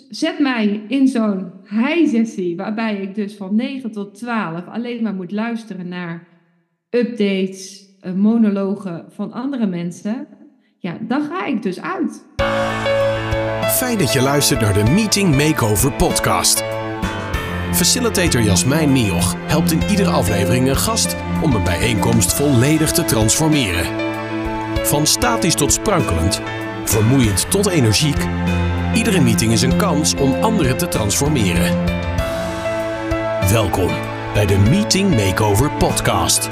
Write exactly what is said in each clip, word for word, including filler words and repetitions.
zet mij in zo'n high-sessie, waarbij ik dus van negen tot twaalf alleen maar moet luisteren naar updates, eh, monologen van andere mensen. Ja, dan ga ik dus uit. Fijn dat je luistert naar de Meeting Makeover podcast. Facilitator Jasmijn Mioch helpt in iedere aflevering een gast om een bijeenkomst volledig te transformeren. Van statisch tot sprankelend, vermoeiend tot energiek. Iedere meeting is een kans om anderen te transformeren. Welkom bij de Meeting Makeover podcast.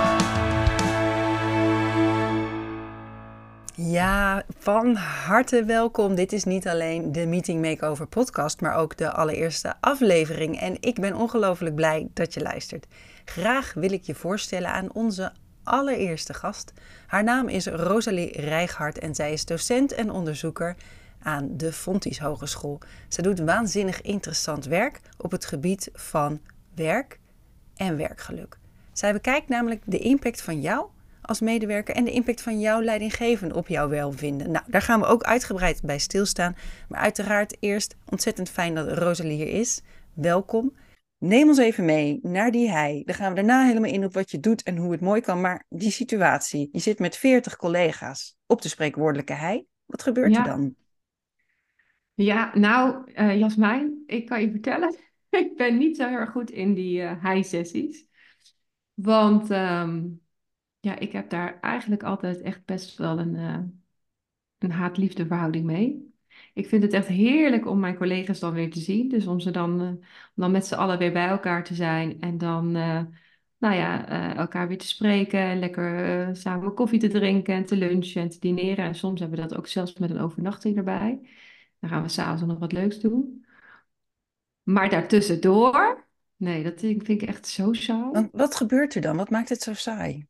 Ja, van harte welkom. Dit is niet alleen de Meeting Makeover podcast, maar ook de allereerste aflevering. En ik ben ongelooflijk blij dat je luistert. Graag wil ik je voorstellen aan onze allereerste gast. Haar naam is Rosalie Rijchhart en zij is docent en onderzoeker aan de Fontys Hogeschool. Ze doet waanzinnig interessant werk op het gebied van werk en werkgeluk. Zij bekijkt namelijk de impact van jou als medewerker en de impact van jouw leidinggevende op jouw welvinden. Nou, daar gaan we ook uitgebreid bij stilstaan. Maar uiteraard eerst ontzettend fijn dat Rosalie hier is. Welkom. Neem ons even mee naar die hei. Dan gaan we daarna helemaal in op wat je doet en hoe het mooi kan. Maar die situatie, je zit met veertig collega's op de spreekwoordelijke hei. Wat gebeurt Ja. er dan? Ja, nou, uh, Jasmijn, ik kan je vertellen, ik ben niet zo heel erg goed in die uh, high-sessies. Want um, ja, ik heb daar eigenlijk altijd echt best wel een, uh, een haat-liefde verhouding mee. Ik vind het echt heerlijk om mijn collega's dan weer te zien. Dus om ze dan, uh, om dan met z'n allen weer bij elkaar te zijn. En dan, uh, nou ja, uh, elkaar weer te spreken. En lekker uh, samen koffie te drinken en te lunchen en te dineren. En soms hebben we dat ook zelfs met een overnachting erbij. Dan gaan we s'avonds nog wat leuks doen. Maar daartussendoor, nee, dat vind ik echt zo saai. Want wat gebeurt er dan? Wat maakt het zo saai?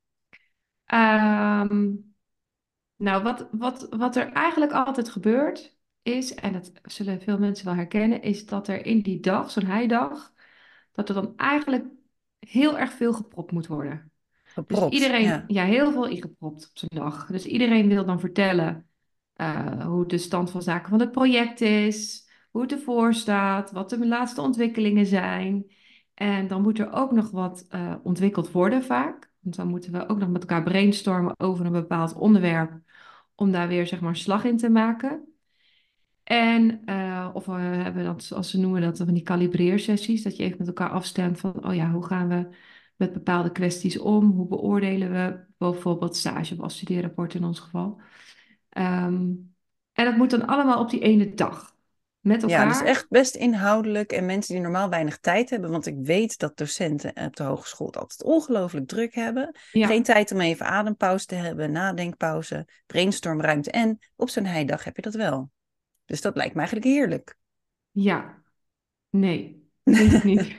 Um, nou, wat, wat, wat er eigenlijk altijd gebeurt is, en dat zullen veel mensen wel herkennen, is dat er in die dag, zo'n heidag, dat er dan eigenlijk heel erg veel gepropt moet worden. Dus Gepropt, iedereen, ja. ja, heel veel ingepropt op zijn dag. Dus iedereen wil dan vertellen uh, hoe de stand van zaken van het project is, hoe het ervoor staat, wat de laatste ontwikkelingen zijn. En dan moet er ook nog wat uh, ontwikkeld worden vaak. Want dan moeten we ook nog met elkaar brainstormen over een bepaald onderwerp, om daar weer zeg maar een slag in te maken. En, uh, of we hebben dat, zoals ze noemen dat, van die kalibreersessies, dat je even met elkaar afstemt van, oh ja, hoe gaan we met bepaalde kwesties om? Hoe beoordelen we bijvoorbeeld stage of afstudeerrapport in ons geval? Um, en dat moet dan allemaal op die ene dag met Ja, dus elkaar. echt best inhoudelijk en mensen die normaal weinig tijd hebben, want ik weet dat docenten op de hogeschool het altijd ongelooflijk druk hebben. Ja, Geen tijd om even adempauze te hebben, nadenkpauze, brainstormruimte en op zo'n heidag heb je dat wel. Dus dat lijkt me eigenlijk heerlijk. ja, nee, vind ik niet.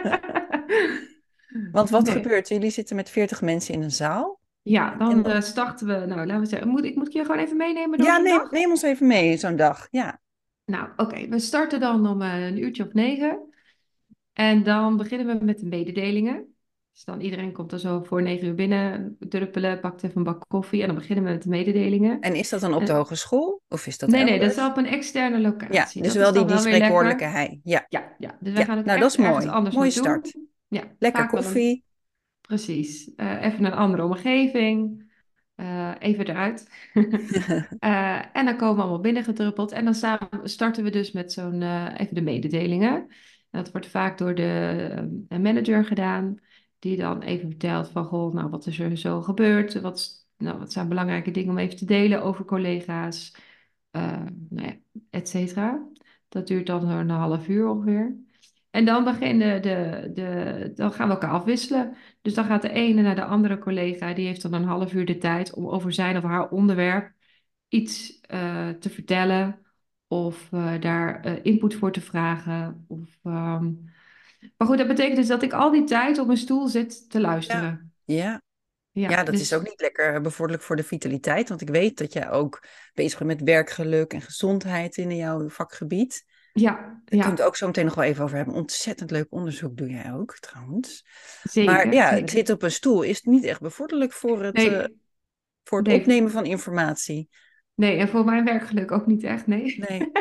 Want wat Nee. gebeurt er? Jullie zitten met veertig mensen in een zaal. Ja, En dan wat... uh, starten we, nou laten we zeggen, moet, ik moet je gewoon even meenemen door Ja, zo'n neem, dag? neem ons even mee zo'n dag. Ja. Nou, oké, okay. We starten dan om uh, een uurtje of negen. En dan beginnen we met de mededelingen. Dus dan iedereen komt er zo voor negen uur binnen, druppelen, pakt even een bak koffie en dan beginnen we met de mededelingen. En is dat dan op de Uh, hogeschool of is dat nee, nee, dat is elders? op een externe Ja, locatie. dus Dat wel is die, dan die wel weer spreekwoordelijke lekker. hei. Ja, Ja, ja. Dus wij ja. gaan ook Nou, dat echt is ergens mooi. anders Mooie naartoe. start. Ja, Lekker vaak wel een, koffie. precies. Uh, even een andere omgeving. Uh, even eruit. uh, en dan komen we allemaal binnengedruppeld. En dan samen starten we dus met zo'n uh, even de mededelingen. En dat wordt vaak door de uh, manager gedaan. Die dan even vertelt van, goh, nou, wat is er zo gebeurd? Wat, nou, wat zijn belangrijke dingen om even te delen over collega's? Uh, nou ja, et cetera. Dat duurt dan een half uur ongeveer. En dan beginnen de, de, dan gaan we elkaar afwisselen. Dus dan gaat de ene naar de andere collega, die heeft dan een half uur de tijd om over zijn of haar onderwerp iets uh, te vertellen of uh, daar uh, input voor te vragen. Of, um... Maar goed, dat betekent dus dat ik al die tijd op mijn stoel zit te Ja, luisteren. ja. Ja, Ja, dat is ook dus niet lekker bevorderlijk voor de vitaliteit. Want ik weet dat jij ook bezig bent met werkgeluk en gezondheid in jouw vakgebied. ja, Daar kunnen we ja, het ook zo meteen nog wel even over hebben. Ontzettend leuk onderzoek doe jij ook, trouwens. Maar zeker, ja, zeker. zitten op een stoel is niet echt bevorderlijk voor het, uh, Nee, voor het nee, opnemen van informatie. nee, en voor mijn werkgeluk ook niet echt, nee. Nee.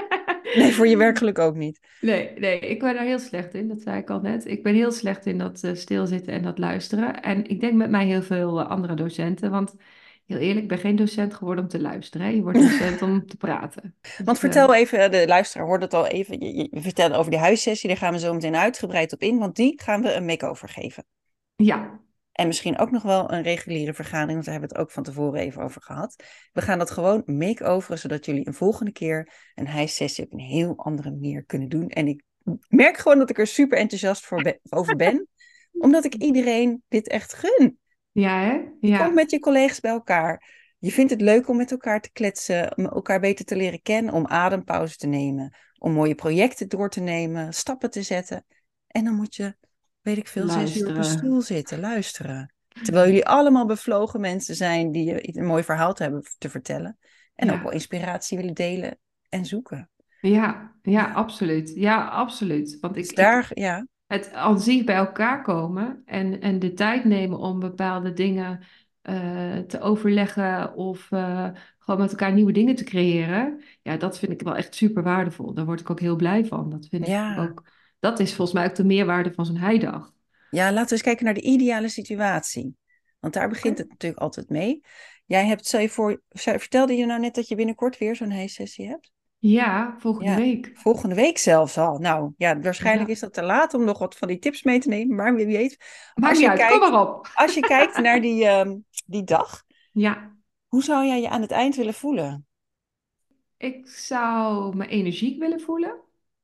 Nee, voor je werkgeluk ook niet. Nee, nee, ik ben daar heel slecht in, dat zei ik al net. Ik ben heel slecht in dat eh, stilzitten en dat luisteren. En ik denk met mij heel veel eh, andere docenten, want heel eerlijk, ik ben geen docent geworden om te luisteren. Hè? Je wordt docent om te praten. Want Dus eh, vertel even, de luisteraar hoort het al even. Je, je, we vertellen over die huissessie, daar gaan we zo meteen uitgebreid op in, want die gaan we een make-over geven. ja, En misschien ook nog wel een reguliere vergadering, want daar hebben we het ook van tevoren even over gehad. We gaan dat gewoon make-overen, zodat jullie een volgende keer een huissessie op een heel andere manier kunnen doen. En ik merk gewoon dat ik er super enthousiast voor ben, over ben, omdat ik iedereen dit echt gun. ja, hè? Je komt Ja, met je collega's bij elkaar. Je vindt het leuk om met elkaar te kletsen, om elkaar beter te leren kennen, om adempauze te nemen, om mooie projecten door te nemen, stappen te zetten. En dan moet je, weet ik veel, zes uur op een luisteren. stoel zitten, luisteren. Terwijl jullie allemaal bevlogen mensen zijn die je een mooi verhaal te hebben te vertellen. En ook wel Ja, inspiratie willen delen en zoeken. ja, ja, Ja, absoluut. Ja, absoluut. Want dus ik, ik, daar, ja, het aan zich bij elkaar komen en, en de tijd nemen om bepaalde dingen eh, te overleggen of eh, gewoon met elkaar nieuwe dingen te creëren, ja, dat vind ik wel echt super waardevol. Daar word ik ook heel blij van. Dat vind ik ja. ook, dat is volgens mij ook de meerwaarde van zo'n heidag. Ja, laten we eens kijken naar de ideale situatie. Want daar begint Oké? het natuurlijk altijd mee. Jij hebt, stel je voor, zei- vertelde je nou net dat je binnenkort weer zo'n heissessie hebt? Ja, volgende Ja, week. volgende week zelfs al. Nou, ja, waarschijnlijk Ja, is dat te laat om nog wat van die tips mee te nemen. Maar wie weet, maakt als niet je uit, kom kijkt, maar op. als je kijkt naar die, ehm, die dag, Ja, hoe zou jij je aan het eind willen voelen? ik zou me energiek willen voelen.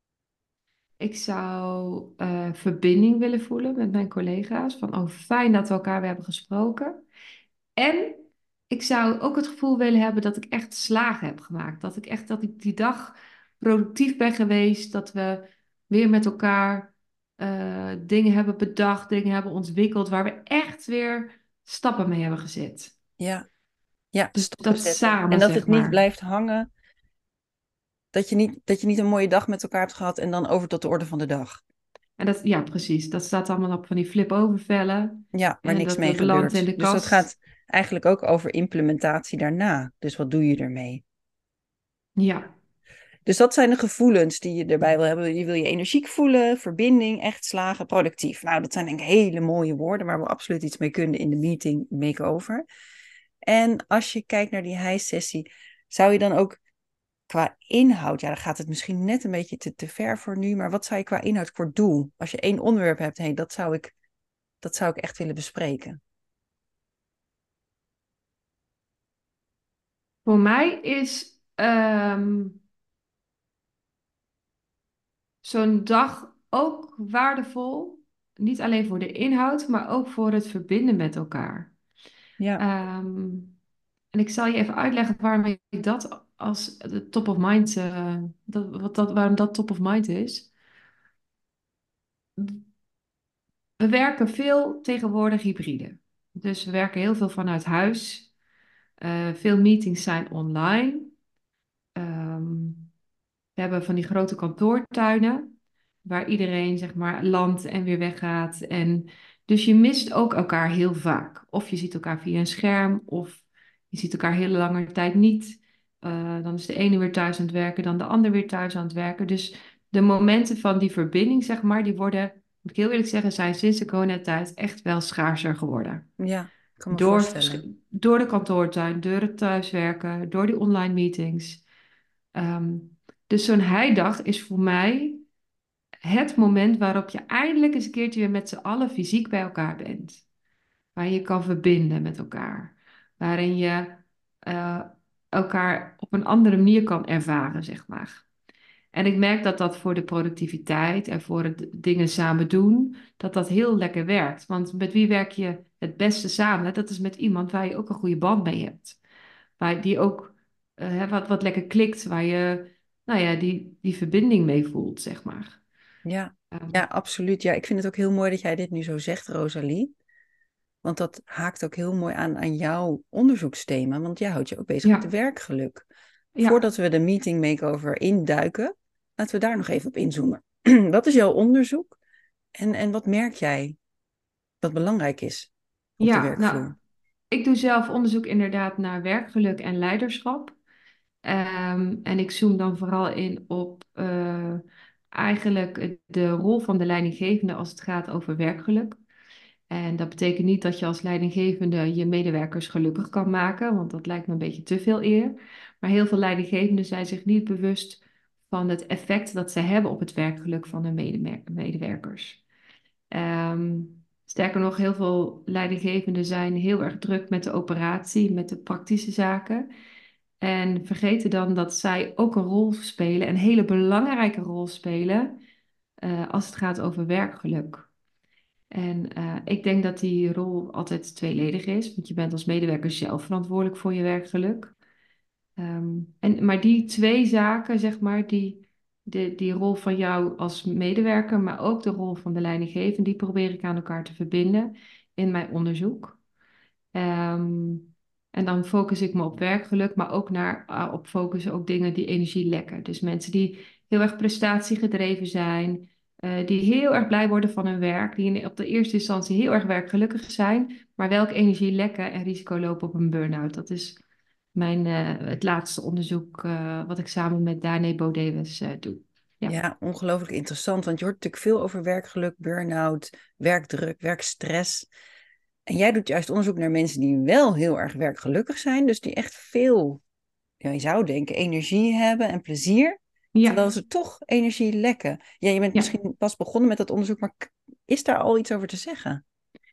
Ik zou eh, verbinding willen voelen met mijn collega's. Van, oh, fijn dat we elkaar weer hebben gesproken. En ik zou ook het gevoel willen hebben dat ik echt slagen heb gemaakt. Dat ik echt, dat ik die dag productief ben geweest. Dat we weer met elkaar eh, dingen hebben bedacht, dingen hebben ontwikkeld. Waar we echt weer stappen mee hebben gezet. Ja, ja, Dus stappen dat zetten. En samen, dat zeg het niet maar. blijft hangen, dat je niet, dat je niet een mooie dag met elkaar hebt gehad en dan over tot de orde van de dag. En dat, ja, precies. Dat staat allemaal op van die flip-over vellen. Ja, waar En niks dat mee we beland in gebeurt. de Dus dat kast. gaat eigenlijk ook over implementatie daarna. Dus wat doe je ermee? Ja, Dus dat zijn de gevoelens die je erbij wil hebben. Je wil je energiek voelen, verbinding, echt slagen, productief. Nou, dat zijn denk ik hele mooie woorden waar we absoluut iets mee kunnen in de meeting make-over. En als je kijkt naar die high-sessie, zou je dan ook qua inhoud, ja, dan gaat het misschien net een beetje te, te ver voor nu, maar wat zou je qua inhoud voor doel? Als je één onderwerp hebt, hey, dat zou ik, dat zou ik echt willen bespreken. voor mij is ehm, zo'n dag ook waardevol. Niet alleen voor de inhoud, maar ook voor het verbinden met elkaar. Ja, Ehm, en ik zal je even uitleggen waarom ik dat als de top of mind, eh, dat, wat dat, waarom dat top of mind is. We werken veel tegenwoordig hybride. Dus we werken heel veel vanuit huis. Eh, veel meetings zijn online. Ehm, we hebben van die grote kantoortuinen, waar iedereen zeg maar landt en weer weggaat. En dus je mist ook elkaar heel vaak. Of je ziet elkaar via een scherm, of je ziet elkaar hele lange tijd niet. Eh, dan is de ene weer thuis aan het werken, dan de ander weer thuis aan het werken. Dus de momenten van die verbinding, zeg maar, die worden, moet ik heel eerlijk zeggen, zijn sinds de coronatijd echt wel schaarser geworden. ja, ik kan me Door, vers- voorstellen. door de kantoortuin, door het thuiswerken, door die online meetings. Ehm, dus zo'n heidag is voor mij het moment waarop je eindelijk eens een keertje weer met z'n allen fysiek bij elkaar bent. Waar je kan verbinden met elkaar. Waarin je eh, elkaar op een andere manier kan ervaren, zeg maar. En ik merk dat dat voor de productiviteit en voor het dingen samen doen, dat dat heel lekker werkt. Want met wie werk je het beste samen? Dat is met iemand waar je ook een goede band mee hebt. Waar die ook eh, hè, wat, wat lekker klikt, waar je nou ja, die, die verbinding mee voelt, zeg maar. Ja, Ehm, ja, absoluut. Ja, ik vind het ook heel mooi dat jij dit nu zo zegt, Rosalie. Want dat haakt ook heel mooi aan aan jouw onderzoeksthema. Want jij houdt je ook bezig met de ja, werkgeluk. ja, Voordat we de meeting makeover induiken, laten we daar nog even op inzoomen. Wat is jouw onderzoek en, en wat merk jij wat belangrijk is op de ja. Nou, werkvloer? ik doe zelf onderzoek inderdaad naar werkgeluk en leiderschap. Ehm, en ik zoom dan vooral in op eh, eigenlijk de rol van de leidinggevende als het gaat over werkgeluk. En dat betekent niet dat je als leidinggevende je medewerkers gelukkig kan maken, want dat lijkt me een beetje te veel eer. Maar heel veel leidinggevenden zijn zich niet bewust van het effect dat ze hebben op het werkgeluk van hun medemer- medewerkers. Ehm, sterker nog, heel veel leidinggevenden zijn heel erg druk met de operatie, met de praktische zaken. En vergeten dan dat zij ook een rol spelen, een hele belangrijke rol spelen, eh, als het gaat over werkgeluk. En eh, ik denk dat die rol altijd tweeledig is, want je bent als medewerker zelf verantwoordelijk voor je werkgeluk. Ehm, en, maar die twee zaken, zeg maar, die, de, die rol van jou als medewerker, maar ook de rol van de leidinggevende, die probeer ik aan elkaar te verbinden in mijn onderzoek. Ehm, en dan focus ik me op werkgeluk, maar ook naar, ah, op focussen ook dingen die energie lekken. Dus mensen die heel erg prestatiegedreven zijn, eh, die heel erg blij worden van hun werk, die in, op de eerste instantie heel erg werkgelukkig zijn, maar welke energie lekken en risico lopen op een burn-out. Dat is mijn, eh, het laatste onderzoek eh, wat ik samen met Dane Bodewes eh doe. Ja. Ja, ongelooflijk interessant, want je hoort natuurlijk veel over werkgeluk, burn-out, werkdruk, werkstress. En jij doet juist onderzoek naar mensen die wel heel erg werkgelukkig zijn, dus die echt veel, ja, je zou denken, energie hebben en plezier, terwijl Ja, ze toch energie lekken. Ja, je bent ja. misschien pas begonnen met dat onderzoek, maar k- is daar al iets over te zeggen?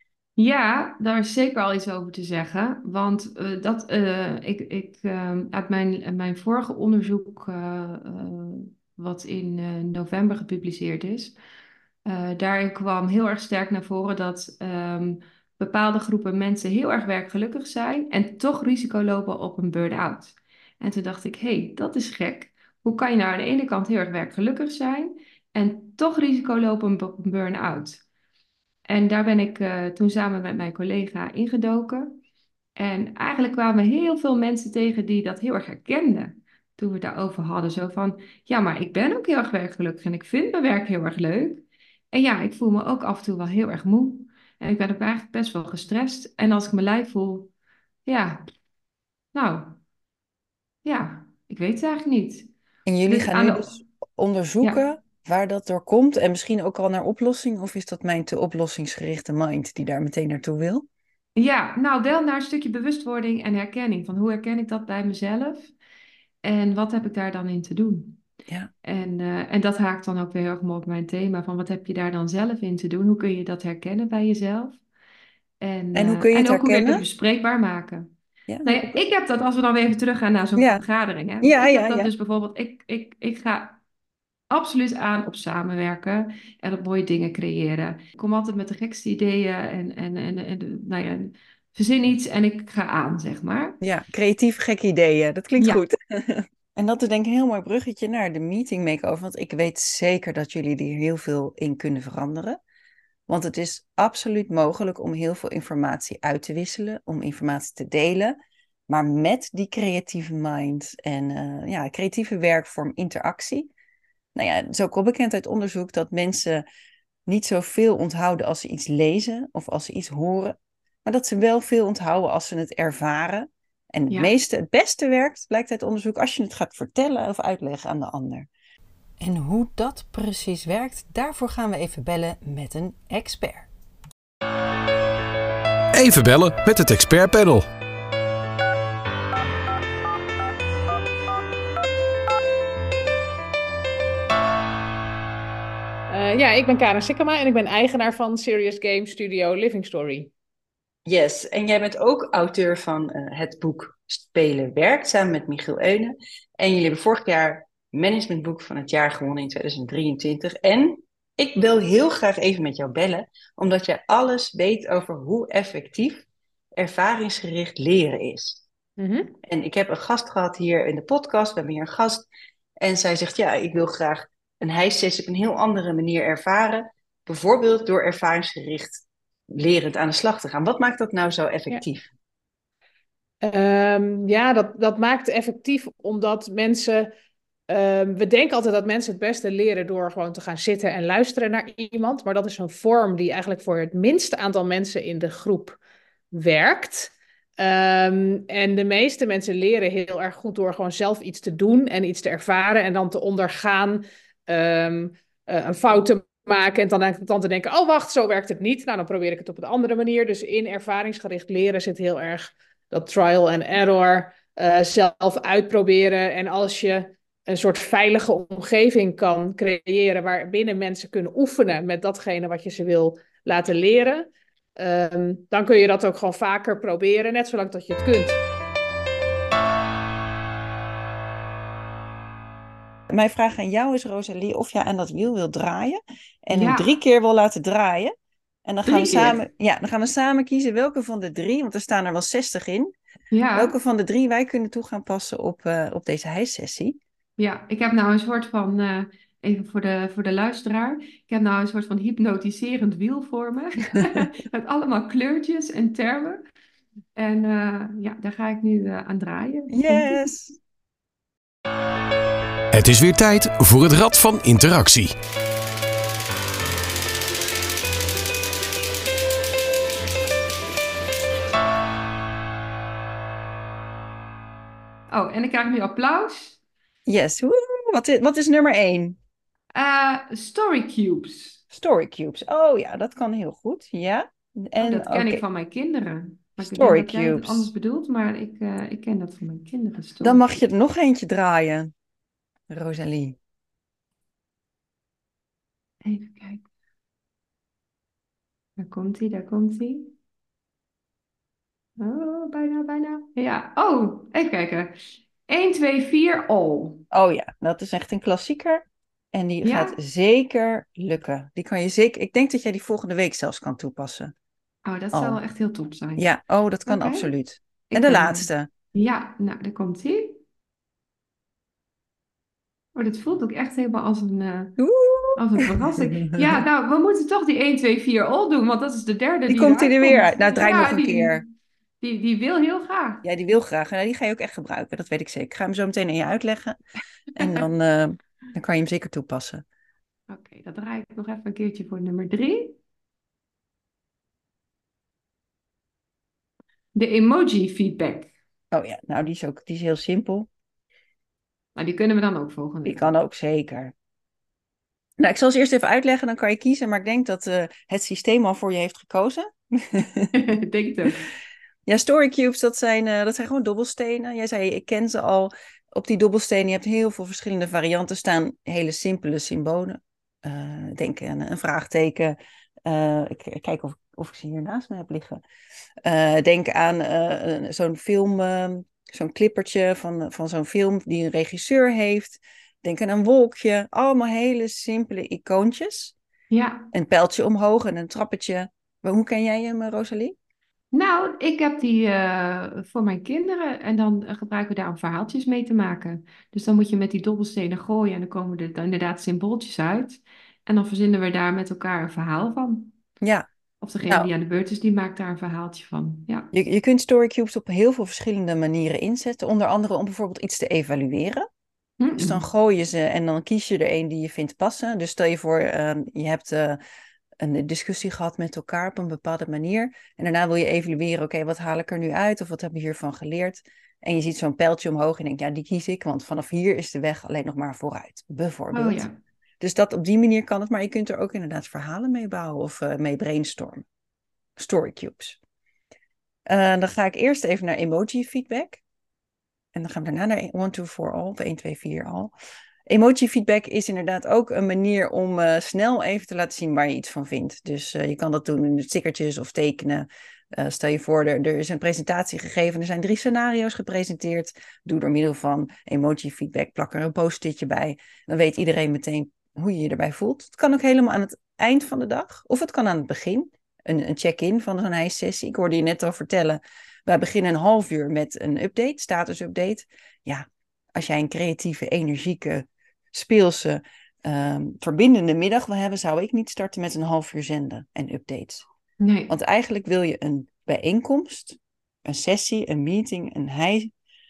Ja, daar is zeker al iets over te zeggen. Want eh, dat, eh, ik, ik, eh, uit mijn, mijn vorige onderzoek, eh, eh, wat in eh, november gepubliceerd is, eh, daarin kwam heel erg sterk naar voren dat ehm, bepaalde groepen mensen heel erg werkgelukkig zijn en toch risico lopen op een burn-out. En toen dacht ik, hé, hey, dat is gek. Hoe kan je nou aan de ene kant heel erg werkgelukkig zijn en toch risico lopen op een burn-out? En daar ben ik eh, toen samen met mijn collega ingedoken. En eigenlijk kwamen heel veel mensen tegen die dat heel erg herkenden. Toen we het daarover hadden. Zo van, ja, maar ik ben ook heel erg werkgelukkig en ik vind mijn werk heel erg leuk. En ja, ik voel me ook af en toe wel heel erg moe. En ik ben ook eigenlijk best wel gestrest. En als ik me lui voel, ja, nou, ja, ik weet het eigenlijk niet. En jullie Dus gaan aan nu de, dus ja. onderzoeken waar dat door komt en misschien ook al naar oplossing, of is dat mijn te oplossingsgerichte mind die daar meteen naartoe wil? Ja, nou wel naar een stukje bewustwording en herkenning. Van hoe herken ik dat bij mezelf? En wat heb ik daar dan in te doen? Ja. En, eh, en dat haakt dan ook weer heel erg mooi op mijn thema van wat heb je daar dan zelf in te doen? Hoe kun je dat herkennen bij jezelf? En, En hoe eh, kun je het en ook hoe kun je het herkennen? bespreekbaar maken? Ja, Nou hoe, ja, ik heb dat, als we dan weer even teruggaan naar zo'n ja, vergadering, hè. ja, Ik heb ja, dat ja. dus bijvoorbeeld, ik, ik, ik ga absoluut aan op samenwerken en op mooie dingen creëren. Ik kom altijd met de gekste ideeën en, en, en, en nou ja, verzin iets en ik ga aan, zeg maar. Ja, creatief gekke ideeën. Dat klinkt Ja, goed. En dat is denk ik een heel mooi bruggetje naar de meeting makeover. Want ik weet zeker dat jullie hier heel veel in kunnen veranderen. Want het is absoluut mogelijk om heel veel informatie uit te wisselen, om informatie te delen. Maar met die creatieve mind en eh, ja, creatieve werkvorm interactie. Nou ja, het is ook wel bekend uit onderzoek dat mensen niet zoveel onthouden als ze iets lezen of als ze iets horen. Maar dat ze wel veel onthouden als ze het ervaren. En het ja. meeste, het beste werkt, blijkt uit onderzoek, als je het gaat vertellen of uitleggen aan de ander. En hoe dat precies werkt, daarvoor gaan we even bellen met een expert. Even bellen met het expertpanel. Uh, ja, ik ben Karen Sikkema en ik ben eigenaar van Serious Game Studio Living Story. Yes, en jij bent ook auteur van uh, het boek Spelen Werkt, samen met Michiel Eunen. En jullie hebben vorig jaar managementboek van het jaar gewonnen in tweeduizend drieëntwintig. En ik wil heel graag even met jou bellen, omdat jij alles weet over hoe effectief ervaringsgericht leren is. Mm-hmm. En ik heb een gast gehad hier in de podcast, we hebben hier een gast. En zij zegt, ja, ik wil graag een hijsessie op een heel andere manier ervaren. Bijvoorbeeld door ervaringsgericht lerend aan de slag te gaan. Wat maakt dat nou zo effectief? Ja, um, ja dat, dat maakt effectief omdat mensen... Um, we denken altijd dat mensen het beste leren door gewoon te gaan zitten en luisteren naar iemand. Maar dat is een vorm die eigenlijk voor het minste aantal mensen in de groep werkt. Um, en de meeste mensen leren heel erg goed door gewoon zelf iets te doen en iets te ervaren en dan te ondergaan, um, uh, een fout te maken en dan, dan te denken, oh wacht, zo werkt het niet. Nou, dan probeer ik het op een andere manier. Dus in ervaringsgericht leren zit heel erg dat trial and error, uh, zelf uitproberen. En als je een soort veilige omgeving kan creëren waarbinnen mensen kunnen oefenen met datgene wat je ze wil laten leren, Um, dan kun je dat ook gewoon vaker proberen, net zolang dat je het kunt. Mijn vraag aan jou is, Rosalie, of jij aan dat wiel wil draaien en Ja. hem drie keer wil laten draaien. En dan gaan, we Drie keer? samen, ja, dan gaan we samen kiezen welke van de drie, want er staan er wel zestig in, Ja. welke van de drie wij kunnen toe gaan passen op, uh, op deze hijssessie. Ja, ik heb nou een soort van, uh, even voor de, voor de luisteraar, ik heb nou een soort van hypnotiserend wiel voor me, met allemaal kleurtjes en termen. En uh, ja, daar ga ik nu uh, aan draaien. Yes! Het is weer tijd voor het Rad van Interactie. Oh, en ik krijg nu applaus. Yes, woe! Wat is, wat is nummer één? Uh, story cubes. Story cubes. Oh ja, dat kan heel goed. Ja. En, oh, dat ken okay. ik van mijn kinderen. Maar Story ik denk dat jij het cubes. anders bedoelt, maar ik, uh, ik ken dat van mijn kinderen. Story Dan mag je er nog eentje draaien, Rosalie. Even kijken. Daar komt hij, daar komt hij. Oh, bijna, bijna. Ja, oh, even kijken. één, twee, vier, all. Oh ja, dat is echt een klassieker. En die Ja? gaat zeker lukken. Die kan je zeker. Ik denk dat jij die volgende week zelfs kan toepassen. Oh, dat Al. zou wel echt heel top zijn. Ja, oh, dat kan okay. absoluut. Ik en de ben... laatste. Ja, nou, daar komt hij. Oh, dit voelt ook echt helemaal als een, uh, als een verrassing. Ja, nou, we moeten toch die één, twee, vier, all doen, want dat is de derde die die komt hij er weer komt. uit. Nou, draai ja, nog een die, keer. Die, die wil heel graag. Ja, die wil graag. En die ga je ook echt gebruiken, dat weet ik zeker. Ik ga hem zo meteen aan je uitleggen. En dan, uh, dan kan je hem zeker toepassen. Oké, okay, dan draai ik nog even een keertje voor nummer drie. De emoji feedback. Oh ja, nou die is ook die is heel simpel. Nou, die kunnen we dan ook volgende Die week. kan ook zeker. Nou, ik zal ze eerst even uitleggen, dan kan je kiezen. Maar ik denk dat uh, het systeem al voor je heeft gekozen. Ik denk het ook. Ja, story cubes, dat zijn, uh, dat zijn gewoon dobbelstenen. Jij zei, ik ken ze al. Op die dobbelstenen, je hebt heel veel verschillende varianten staan. Hele simpele symbolen. Uh, denk aan een vraagteken. Uh, ik, ik kijk of, of ik ze hier naast me heb liggen. Uh, denk aan uh, zo'n film, uh, zo'n clippertje van, van zo'n film die een regisseur heeft. Denk aan een wolkje. Allemaal hele simpele icoontjes. Ja. Een pijltje omhoog en een trappetje. Maar hoe ken jij hem, Rosalie? Nou, ik heb die uh, voor mijn kinderen en dan uh, gebruiken we daar om verhaaltjes mee te maken. Dus dan moet je met die dobbelstenen gooien en dan komen er dan inderdaad symbooltjes uit. En dan verzinnen we daar met elkaar een verhaal van. Ja. Of degene nou, die aan de beurt is, die maakt daar een verhaaltje van. Ja. Je, je kunt storycubes op heel veel verschillende manieren inzetten. Onder andere om bijvoorbeeld iets te evalueren. Mm-mm. Dus dan gooi je ze en dan kies je er een die je vindt passen. Dus stel je voor, uh, je hebt uh, een discussie gehad met elkaar op een bepaalde manier. En daarna wil je evalueren, oké, okay, wat haal ik er nu uit? Of wat heb je hiervan geleerd? En je ziet zo'n pijltje omhoog en denkt, ja, die kies ik. Want vanaf hier is de weg alleen nog maar vooruit, bijvoorbeeld. Oh, ja. Dus dat, op die manier kan het. Maar je kunt er ook inderdaad verhalen mee bouwen of uh, mee brainstormen. Storycubes. Uh, dan ga ik eerst even naar emoji feedback. En dan gaan we daarna naar one, two, four, all. Of één, twee, vier, all. Emoji feedback is inderdaad ook een manier om uh, snel even te laten zien waar je iets van vindt. Dus uh, je kan dat doen in stickertjes of tekenen. Uh, stel je voor, er, er is een presentatie gegeven. Er zijn drie scenario's gepresenteerd. Doe door middel van emoji feedback. Plak er een post-itje bij. Dan weet iedereen meteen hoe je je erbij voelt. Het kan ook helemaal aan het eind van de dag. Of het kan aan het begin. Een, een check-in van zo'n hijssessie. Ik hoorde je net al vertellen. Wij beginnen een half uur met een update, status-update. Ja, als jij een creatieve, energieke, speelse, um, verbindende middag wil hebben, zou ik niet starten met een half uur zenden en updates. Nee. Want eigenlijk wil je een bijeenkomst, een sessie, een meeting, een hij,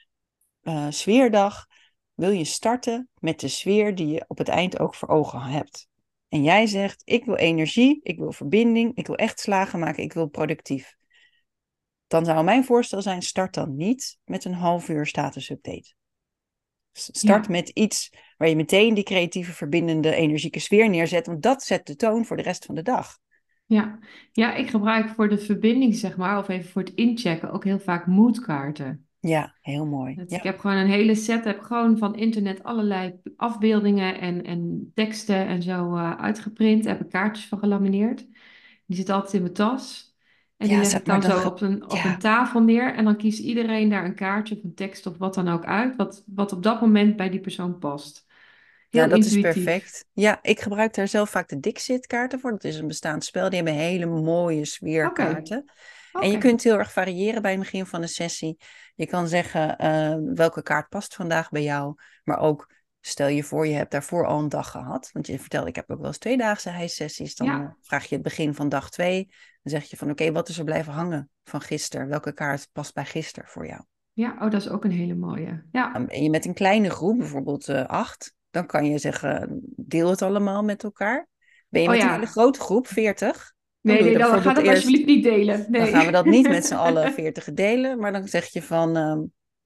uh, sfeerdag, wil je starten met de sfeer die je op het eind ook voor ogen hebt. En jij zegt, ik wil energie, ik wil verbinding, ik wil echt slagen maken, ik wil productief. dan zou mijn voorstel zijn, start dan niet met een half uur status-update. Start Ja. met iets waar je meteen die creatieve, verbindende, energieke sfeer neerzet, want dat zet de toon voor de rest van de dag. Ja. Ja, ik gebruik voor de verbinding, zeg maar, of even voor het inchecken, ook heel vaak moodkaarten. Ja, heel mooi. Dus ik Ja, heb gewoon een hele set, heb gewoon van internet allerlei afbeeldingen en, en teksten en zo eh, uitgeprint. Daar heb ik kaartjes van gelamineerd. Die zit altijd in mijn tas. En die ja, leg zeg ik maar dan dan. zo ge- op een, op een Ja, tafel neer. En dan kiest iedereen daar een kaartje of een tekst of wat dan ook uit, wat, wat op dat moment bij die persoon past. nou, Heel dat is intuïtief. perfect. Ja, ik gebruik daar zelf vaak de Dixit-kaarten voor. Dat is een bestaand spel. Die hebben hele mooie Oké, sfeerkaarten. En je oké. kunt heel erg variëren bij het begin van een sessie. Je kan zeggen eh, welke kaart past vandaag bij jou. Maar ook, stel je voor, je hebt daarvoor al een dag gehad. Want je vertelde, ik heb ook wel eens tweedaagse hijssessies. Dan eh, Ja, vraag je het begin van dag twee. Dan zeg je van, oké, wat is er blijven hangen van gisteren? Welke kaart past bij gisteren voor jou? ja, oh, dat is ook een hele mooie. Dan Ja. ben je met een kleine groep, bijvoorbeeld eh, acht, dan kan je zeggen, deel het allemaal met elkaar. Ben je Oh met een hele ja. grote groep, veertig, dan Nee, doe je nee, er dan ga bijvoorbeeld dat eerst, alsjeblieft niet delen. dan gaan we Nee. dat niet met z'n allen veertig delen, maar dan zeg je van, ehm,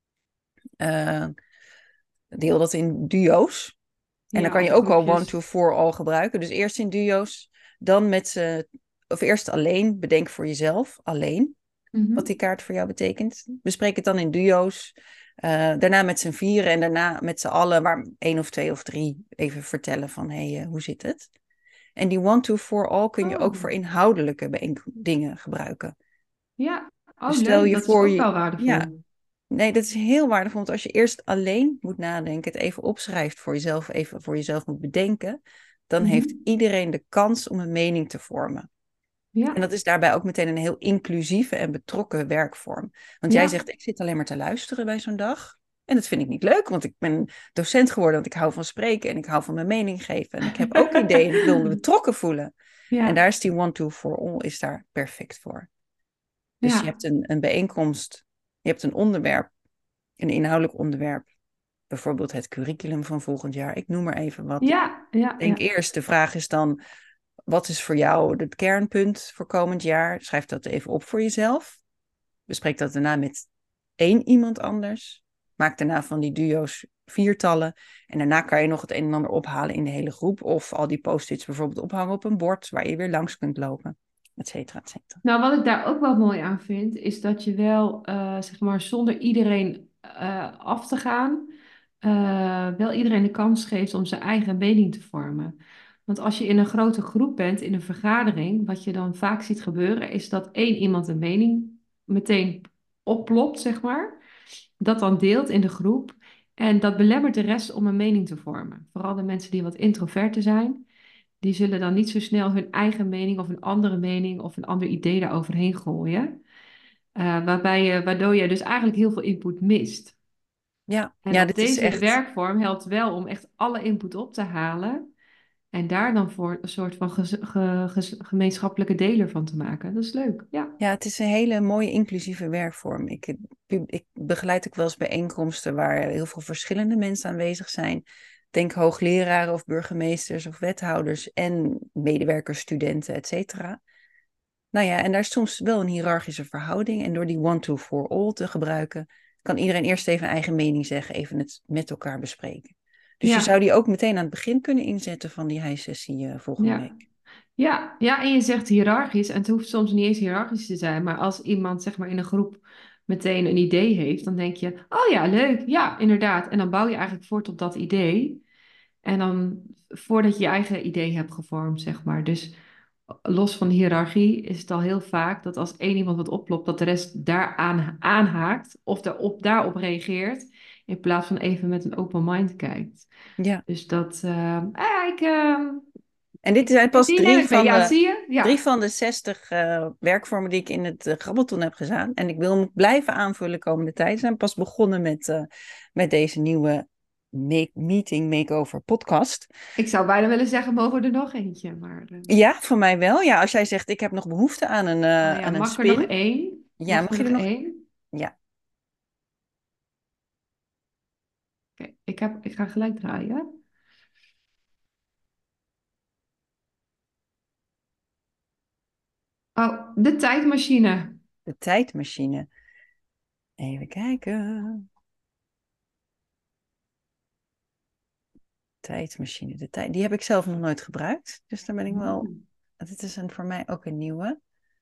eh, deel dat in duo's. En dan Ja, kan je of ook al one groepjes. to four al gebruiken. Dus eerst in duo's, dan met z'n, of eerst alleen, bedenk voor jezelf, alleen. Wat die Mhm. kaart voor jou betekent. Bespreek het dan in duo's. Uh, daarna met z'n vieren en daarna met z'n allen, waar één of twee of drie even vertellen van hé, hey, uh, hoe zit het? En die one, two, four, all kun je ook Oh, voor inhoudelijke dingen gebruiken. ja. Dus Oh, stel leuk. je Dat is voor ook je, wel ja, waardevol. nee, dat is heel waardevol. Want als je eerst alleen moet nadenken, het even opschrijft voor jezelf, even voor jezelf moet bedenken, dan heeft Mhm. iedereen de kans om een mening te vormen. En Ja, dat is daarbij ook meteen een heel inclusieve en betrokken werkvorm. Want jij ja. zegt, ik zit alleen maar te luisteren bij zo'n dag. En dat vind ik niet leuk, want ik ben docent geworden, want ik hou van spreken en ik hou van mijn mening geven. En ik heb ook ideeën en ik wil me betrokken voelen. En Ja, daar is die one, two, for all is daar perfect voor. Dus je ja, hebt een, een bijeenkomst, je hebt een onderwerp, een inhoudelijk onderwerp. Bijvoorbeeld het curriculum van volgend jaar. Ik noem maar even wat. ja, ja, Denk ja. eerst, de vraag is dan, wat is voor jou het kernpunt voor komend jaar? Schrijf dat even op voor jezelf. Bespreek dat daarna met één iemand anders. Maak daarna van die duo's viertallen. En daarna kan je nog het een en ander ophalen in de hele groep. Of al die post-its bijvoorbeeld ophangen op een bord waar je weer langs kunt lopen. Et cetera, et cetera. Nou, wat ik daar ook wel mooi aan vind, is dat je wel, eh, zeg maar, zonder iedereen eh, af te gaan, eh, wel iedereen de kans geeft om zijn eigen mening te vormen. Want als je in een grote groep bent, in een vergadering, wat je dan vaak ziet gebeuren, is dat één iemand een mening meteen opplopt, zeg maar, dat dan deelt in de groep. En dat belemmert de rest om een mening te vormen. Vooral de mensen die wat introverter zijn. Die zullen dan niet zo snel hun eigen mening of een andere mening of een ander idee daaroverheen gooien. Eh, waarbij je, waardoor je dus eigenlijk heel veel input mist. Ja, En ja, op dit is deze echt. werkvorm helpt wel om echt alle input op te halen. En daar dan voor een soort van gez- ge- ge- gemeenschappelijke deler van te maken. Dat is leuk. Ja. Ja, het is een hele mooie inclusieve werkvorm. Ik, ik begeleid ook wel eens bijeenkomsten waar heel veel verschillende mensen aanwezig zijn. Denk hoogleraren of burgemeesters of wethouders en medewerkers, studenten, et cetera. Nou ja, en daar is soms wel een hiërarchische verhouding. En door die one, two, for all te gebruiken, kan iedereen eerst even een eigen mening zeggen, even het met elkaar bespreken. Dus je zou Ja, die ook meteen aan het begin kunnen inzetten van die high-sessie uh, volgende ja. week. Ja, ja, en je zegt hiërarchisch, en het hoeft soms niet eens hiërarchisch te zijn, maar als iemand zeg maar in een groep meteen een idee heeft, dan denk je, oh ja, leuk, ja, inderdaad. En dan bouw je eigenlijk voort op dat idee. En dan voordat je je eigen idee hebt gevormd, zeg maar. Dus los van de hiërarchie is het al heel vaak dat als één iemand wat oplopt, dat de rest daaraan aanhaakt of daarop, daarop reageert, in plaats van even met een open mind kijkt. Ja, Dus dat, eh, ah, ik, eh, en dit ik, zijn pas die neem drie ik mee. van Ja, de, zie je? drie Ja. van de zestig uh, werkvormen die ik in het uh, Grabbelton heb gedaan. En ik wil hem blijven aanvullen de komende tijd. We zijn pas begonnen met, uh, met deze nieuwe make, Meeting Makeover podcast. Ik zou bijna willen zeggen, mogen we er nog eentje? Maar, eh, Ja, voor mij wel. Ja, als jij zegt, ik heb nog behoefte aan een, oh uh, ja, aan een mag er nog spin. één? Ja, Mag mag er je nog er nog? één? Ja. Oké, ik heb, ik ga gelijk draaien. Oh, de tijdmachine. De tijdmachine. Even kijken. Tijdmachine. De tijd, die heb ik zelf nog nooit gebruikt. Dus daar ben ik wel... Hmm. Dit is een, voor mij ook een nieuwe.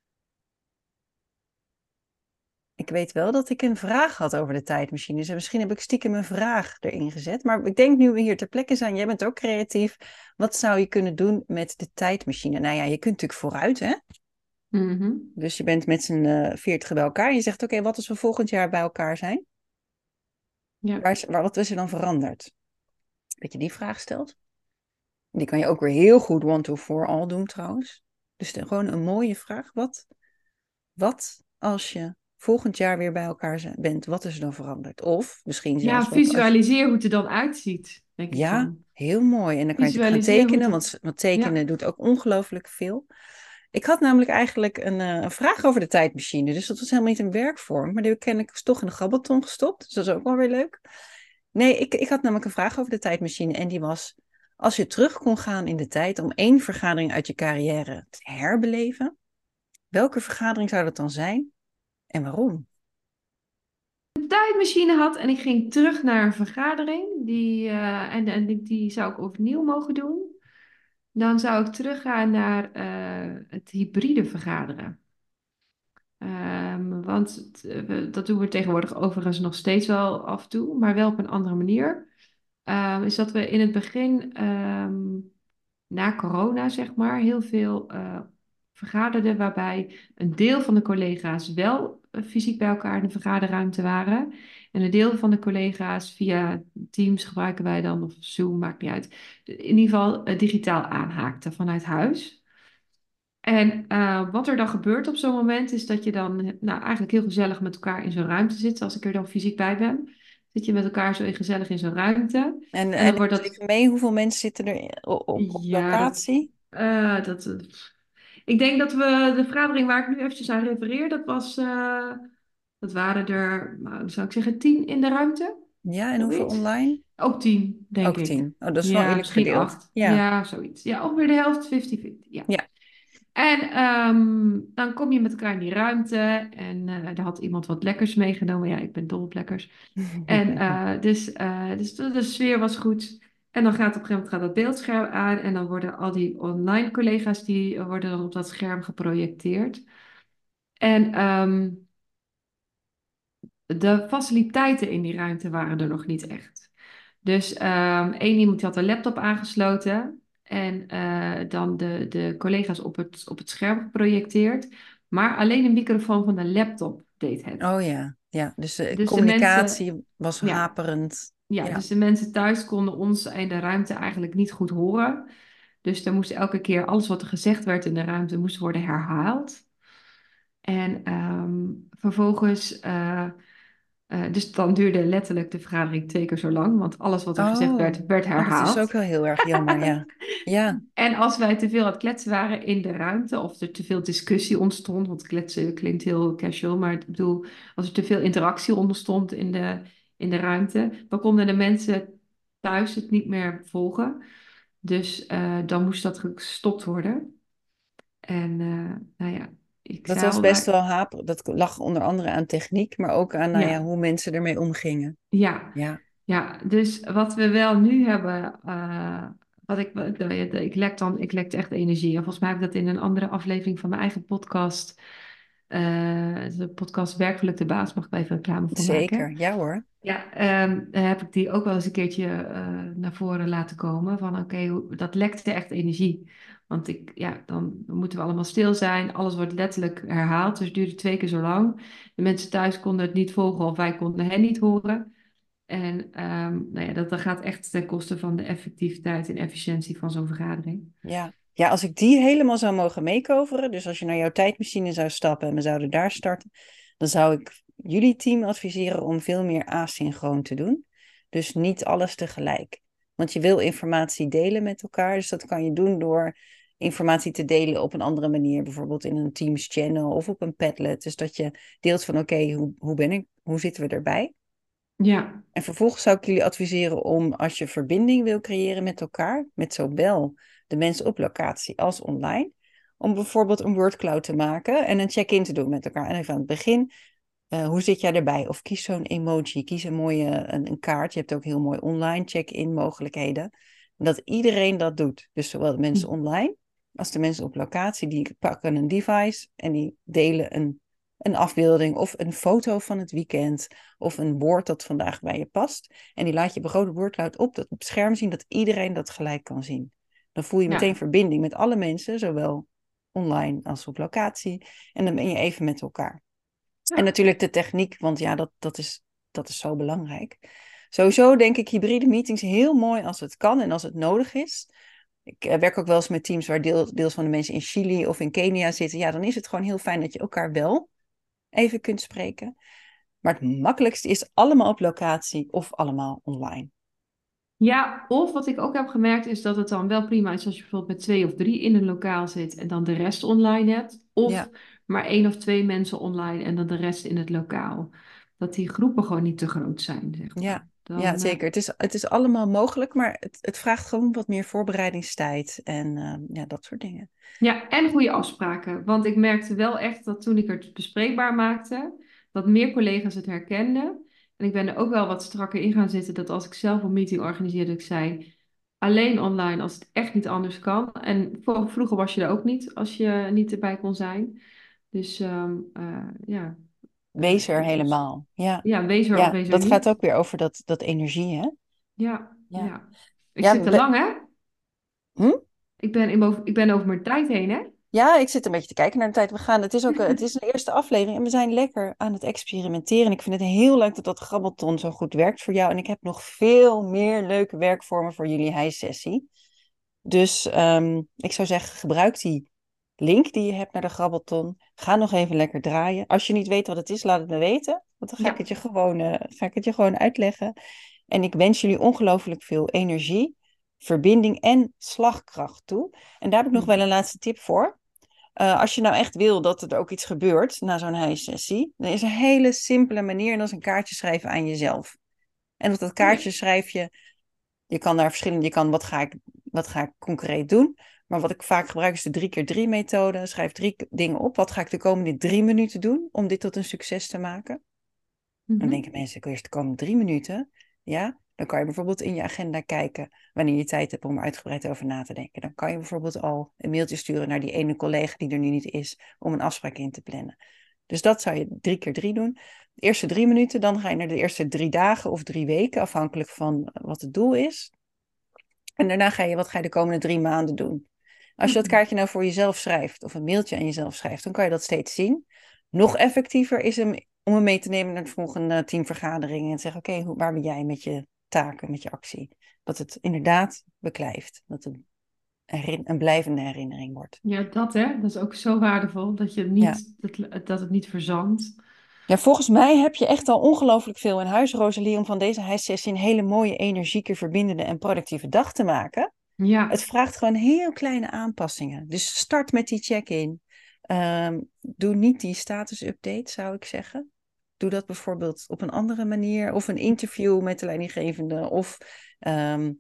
Ik weet wel dat ik een vraag had over de tijdmachine. Dus misschien heb ik stiekem een vraag erin gezet. Maar ik denk nu we hier ter plekke zijn. Jij bent ook creatief. Wat zou je kunnen doen met de tijdmachine? Nou ja, je kunt natuurlijk vooruit, hè? Mhm. Dus je bent met z'n uh, veertigen bij elkaar. Je zegt, oké, okay, wat als we volgend jaar bij elkaar zijn? Ja. Waar is, waar, wat is er dan veranderd? Dat je die vraag stelt. Die kan je ook weer heel goed one to four all doen trouwens. Dus de, gewoon een mooie vraag. Wat, wat als je volgend jaar weer bij elkaar zijn, bent? Wat is er dan veranderd? Of misschien Ja, zelfs ook als je... visualiseer hoe het er dan uitziet, denk ik Ja, dan. heel mooi. En dan kan je natuurlijk gaan Visualiseer hoe het tekenen, er... want, want tekenen Ja. doet ook ongelooflijk veel. Ik had namelijk eigenlijk een, uh, een vraag over de tijdmachine. Dus dat was helemaal niet een werkvorm. Maar die heb ik kennelijk toch in de grabbelton gestopt. Dus dat is ook wel weer leuk. Nee, ik, ik had namelijk een vraag over de tijdmachine. En die was, als je terug kon gaan in de tijd om één vergadering uit je carrière te herbeleven. Welke vergadering zou dat dan zijn? En waarom? Een tijdmachine had en ik ging terug naar een vergadering. Die, eh, en en die, die zou ik overnieuw mogen doen. Dan zou ik teruggaan naar eh, het hybride vergaderen. Ehm, want het, eh, we- dat doen we tegenwoordig overigens nog steeds wel af en toe, maar wel op een andere manier. Ehm, is dat we in het begin, ehm, na corona zeg maar, heel veel eh, vergaderden waarbij een deel van de collega's wel eh, fysiek bij elkaar in de vergaderruimte waren. En een deel van de collega's via Teams gebruiken wij dan, of Zoom, maakt niet uit. In ieder geval eh, digitaal aanhaakten vanuit huis. En eh, wat er dan gebeurt op zo'n moment is dat je dan eh, nou, eigenlijk heel gezellig met elkaar in zo'n ruimte zit. Als ik er dan fysiek bij ben, zit je met elkaar zo gezellig in zo'n ruimte. En, En en dan wordt neem je dat, even mee, hoeveel mensen zitten er op, op, op ja, dat, locatie? eh, dat, eh, ik denk dat we de vergadering waar ik nu eventjes aan refereer, dat was, eh, dat waren er, nou, zou ik zeggen, tien in de ruimte, Ja, en hoeveel zoiets. online? Ook tien, denk Ook ik. tien. Oh, dat is wel Ja, eerlijk misschien verdeeld. acht. Ja, Ja, zoiets. Ja, ongeveer de helft, vijftig vijftig. Ja. ja. En ehm, dan kom je met elkaar in die ruimte en eh er had iemand wat lekkers meegenomen. Ja, ik ben dol op lekkers. En eh, dus, eh, dus de, de sfeer was goed. En dan gaat op een gegeven moment gaat dat beeldscherm aan en dan worden al die online collega's die worden dan op dat scherm geprojecteerd. En ehm, de faciliteiten in die ruimte waren er nog niet echt. Dus ehm één iemand die had een laptop aangesloten en eh, dan de, de collega's op het, op het scherm geprojecteerd. Maar alleen de microfoon van de laptop deed het. Oh ja, ja. Dus de Dus de mensen, communicatie was ja, haperend. ja, Ja. dus de mensen thuis konden ons in de ruimte eigenlijk niet goed horen. Dus er moest elke keer alles wat er gezegd werd in de ruimte moest worden herhaald. En ehm, vervolgens, eh, eh, dus dan duurde letterlijk de vergadering twee keer zo lang, want alles wat er gezegd Oh. werd, werd Oh, dat is ook herhaald. wel heel erg jammer, ja. Ja. En als wij te veel aan het kletsen waren in de ruimte, of er te veel discussie ontstond, want kletsen klinkt heel casual, maar ik bedoel, als er te veel interactie ontstond in de, in de ruimte, dan konden de mensen thuis het niet meer volgen. Dus eh, dan moest dat gestopt worden. En eh, nou ja, ik Dat zei was al, best wij- wel haper. Dat lag onder andere aan techniek, maar ook aan nou ja, ja, hoe mensen ermee omgingen. ja, Ja, ja. Dus wat we wel nu hebben, eh, wat ik, wat- ik lek dan, ik lekte echt energie. En volgens mij heb ik dat in een andere aflevering van mijn eigen podcast, eh, de podcast Werkelijk de Baas, mag ik wel even reclame voor zeker. maken. Ja hoor. Ja, ehm, eh, heb ik die ook wel eens een keertje eh, naar voren laten komen. Van oké, hoe dat lekte echt energie. Want ik, ja, dan moeten we allemaal stil zijn. Alles wordt letterlijk herhaald. Dus het duurde twee keer zo lang. De mensen thuis konden het niet volgen of wij konden hen niet horen. En ehm, nou ja, dat, dat gaat echt ten koste van de effectiviteit en efficiëntie van zo'n vergadering. Ja. Ja, als ik die helemaal zou mogen meekoveren, dus als je naar jouw tijdmachine zou stappen en we zouden daar starten, dan zou ik jullie team adviseren om veel meer asynchroon te doen. Dus niet alles tegelijk. Want je wil informatie delen met elkaar, dus dat kan je doen door informatie te delen op een andere manier, bijvoorbeeld in een Teams channel of op een Padlet. Dus dat je deelt van oké, hoe, hoe ben ik, hoe zitten we erbij? Ja, En vervolgens zou ik jullie adviseren om, als je verbinding wil creëren met elkaar, met zowel de mensen op locatie als online, om bijvoorbeeld een wordcloud te maken en een check-in te doen met elkaar. En even aan het begin, uh, hoe zit jij erbij? Of kies zo'n emoji, kies een mooie een, een kaart. Je hebt ook heel mooi online check-in mogelijkheden. Dat iedereen dat doet. Dus zowel de mensen online als de mensen op locatie, die pakken een device en die delen een, een afbeelding of een foto van het weekend of een woord dat vandaag bij je past. En die laat je op een grote wordcloud op het scherm zien, dat iedereen dat gelijk kan zien. Dan voel je meteen ja. verbinding met alle mensen, zowel online als op locatie. En dan ben je even met elkaar. Ja. En natuurlijk de techniek, want ja, dat, dat, is, dat is zo belangrijk. Sowieso denk ik hybride meetings heel mooi als het kan en als het nodig is. Ik uh, werk ook wel eens met teams waar deel, deels van de mensen in Chili of in Kenia zitten. Ja, dan is het gewoon heel fijn dat je elkaar wel even kunt spreken. Maar het makkelijkste is allemaal op locatie of allemaal online. Ja, of wat ik ook heb gemerkt is dat het dan wel prima is als je bijvoorbeeld met twee of drie in een lokaal zit en dan de rest online hebt. Of ja. maar één of twee mensen online en dan de rest in het lokaal. Dat die groepen gewoon niet te groot zijn, zeg maar. Ja, dan, ja zeker. Uh... Het, is, het is allemaal mogelijk, maar het, het vraagt gewoon wat meer voorbereidingstijd en uh, ja, dat soort dingen. Ja, en goede afspraken. Want ik merkte wel echt dat toen ik het bespreekbaar maakte, dat meer collega's het herkenden. En ik ben er ook wel wat strakker in gaan zitten, dat als ik zelf een meeting organiseerde, ik zei alleen online als het echt niet anders kan. En vroeger was je er ook niet, als je niet erbij kon zijn. Dus um, uh, ja... Wees er helemaal. Ja, ja wees er ja, of wees er dat niet. gaat ook weer over dat, dat energie, hè? Ja, ja. ja. Ik ja, zit te we... lang, hè? Hm? Ik ben, in boven, ik ben over mijn tijd heen, hè? Ja, ik zit een beetje te kijken naar de tijd. We gaan. Het is ook het is een eerste aflevering en we zijn lekker aan het experimenteren. En ik vind het heel leuk dat dat Grabbelton zo goed werkt voor jou. En ik heb nog veel meer leuke werkvormen voor jullie hijsessie. Dus um, ik zou zeggen, gebruik die link die je hebt naar de Grabbelton. Ga nog even lekker draaien. Als je niet weet wat het is, laat het me weten. Want dan ga, ja. ik, het je gewoon, uh, ga ik het je gewoon uitleggen. En ik wens jullie ongelooflijk veel energie, verbinding en slagkracht toe. En daar heb ik nog wel een laatste tip voor. Uh, als je nou echt wil dat er ook iets gebeurt na zo'n hijsessie, dan is er een hele simpele manier en dat is een kaartje schrijven aan jezelf. En op dat kaartje schrijf je, je kan daar verschillende, je kan wat ga ik, wat ga ik concreet doen. Maar wat ik vaak gebruik is de drie keer drie methode. Schrijf drie dingen op. Wat ga ik de komende drie minuten doen om dit tot een succes te maken? Mm-hmm. Dan denken mensen, ik wil eerst de komende drie minuten. Ja, dan kan je bijvoorbeeld in je agenda kijken wanneer je tijd hebt om er uitgebreid over na te denken. Dan kan je bijvoorbeeld al een mailtje sturen naar die ene collega die er nu niet is om een afspraak in te plannen. Dus dat zou je drie keer drie doen. De eerste drie minuten, dan ga je naar de eerste drie dagen of drie weken, afhankelijk van wat het doel is. En daarna ga je, wat ga je de komende drie maanden doen? Als je dat kaartje nou voor jezelf schrijft of een mailtje aan jezelf schrijft, dan kan je dat steeds zien. Nog effectiever is hem om hem mee te nemen naar de volgende teamvergadering en te zeggen, oké, okay, waar ben jij met je taken, met je actie? Dat het inderdaad beklijft. Dat het een, een blijvende herinnering wordt. Ja, dat hè. Dat is ook zo waardevol. Dat, je niet, ja. dat, dat het niet verzandt. Ja, volgens mij heb je echt al ongelooflijk veel in huis, Rosalie, om van deze hijsessie een hele mooie, energieke, verbindende en productieve dag te maken. Ja. Het vraagt gewoon heel kleine aanpassingen. Dus start met die check-in. Um, doe niet die status-update, zou ik zeggen. Doe dat bijvoorbeeld op een andere manier. Of een interview met de leidinggevende. Of, um,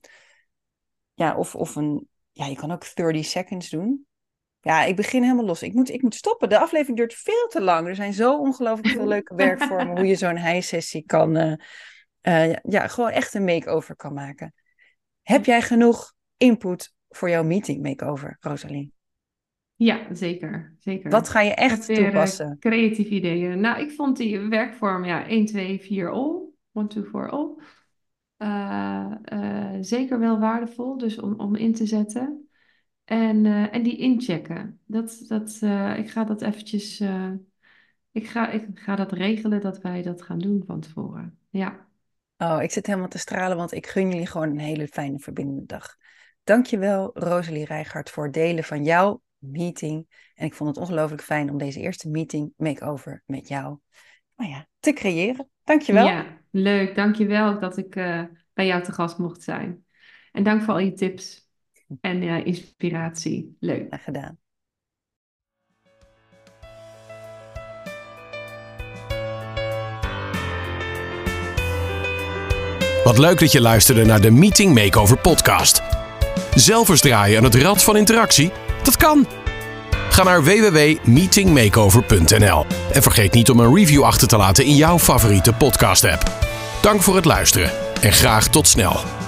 ja, of, of een... Ja, je kan ook dertig seconds doen. Ja, ik begin helemaal los. Ik moet, ik moet stoppen. De aflevering duurt veel te lang. Er zijn zo ongelooflijk veel leuke werkvormen. Hoe je zo'n hijsessie kan... Uh, uh, ja, gewoon echt een make-over kan maken. Heb jij genoeg input voor jouw meeting make-over, Rosalie? Ja, zeker, zeker. Wat ga je echt weer, toepassen? Uh, creatieve ideeën. Nou, ik vond die werkvorm, ja, één, twee, vier, all. one, two, four, all. Uh, uh, zeker wel waardevol, dus om, om in te zetten. En, uh, en die inchecken. Dat, dat, uh, ik ga dat eventjes... Uh, ik, ga, ik ga dat regelen, dat wij dat gaan doen van tevoren. Ja. Oh, ik zit helemaal te stralen, want ik gun jullie gewoon een hele fijne verbindende dag. Dankjewel, Rosalie Reichardt, voor het delen van jouw meeting. En ik vond het ongelooflijk fijn om deze eerste meeting make-over met jou nou ja, te creëren. Dankjewel. Ja, leuk. Dankjewel dat ik uh, bij jou te gast mocht zijn. En dank voor al je tips en uh, inspiratie. Leuk. Graag gedaan. Wat leuk dat je luisterde naar de Meeting Makeover podcast. Zelf eens draaien aan het rad van interactie? Dat kan! Ga naar w w w punt meeting makeover punt n l en vergeet niet om een review achter te laten in jouw favoriete podcast-app. Dank voor het luisteren en graag tot snel.